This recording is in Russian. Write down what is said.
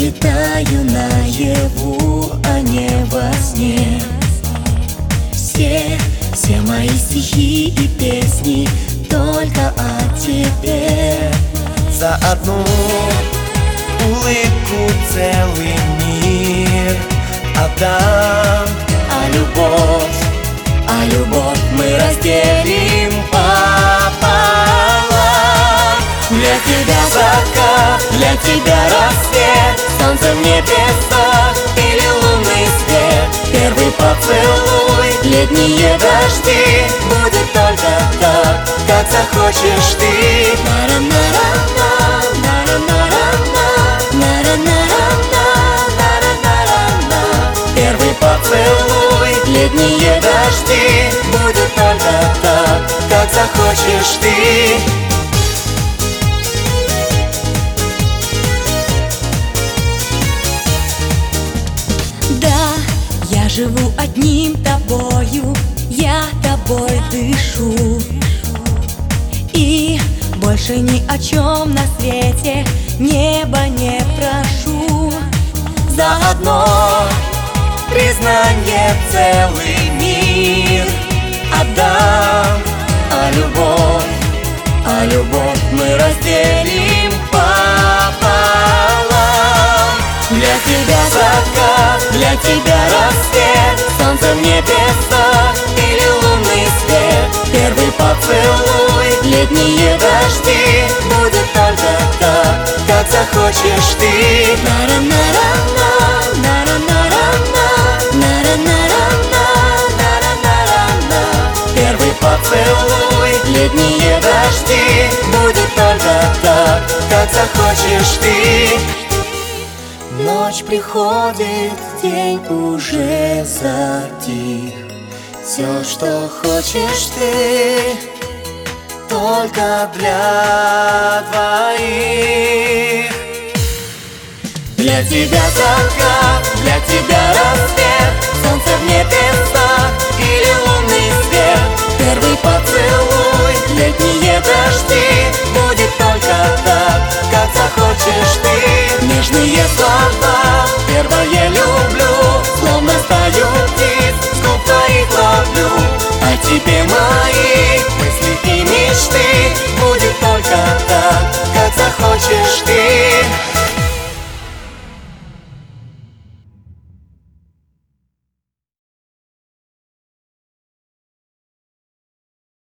летаю наяву, а не во сне. Все мои стихи и песни только о тебе. За одну улыбку целый мир отдам. А любовь мы разделим пополам. Для тебя закат, для тебя рассвет, солнце в небесах или лунный свет. Первый поцелуй, летние дожди, будет только так, как захочешь ты. Первый поцелуй, летние дожди, будет только так, как захочешь ты. Да, я живу одним тобою, я тобой дышу. И больше ни о чем на свете небо не прошу. Заодно признание целый мир отдам. А любовь мы разделим пополам. Для тебя закат, для тебя рассвет, солнце в небесах или лунный свет. Первый поцелуй, летние дожди, будет только так, как захочешь ты. Первый поцелуй, летние дожди, будет только так, как захочешь ты. Ночь приходит, день уже затих. Все, что хочешь ты, только для двоих. Для тебя закат, для тебя рассвет, солнце в небесах или лунный свет. Первый поцелуй, летние дожди, будет только так, как захочешь ты.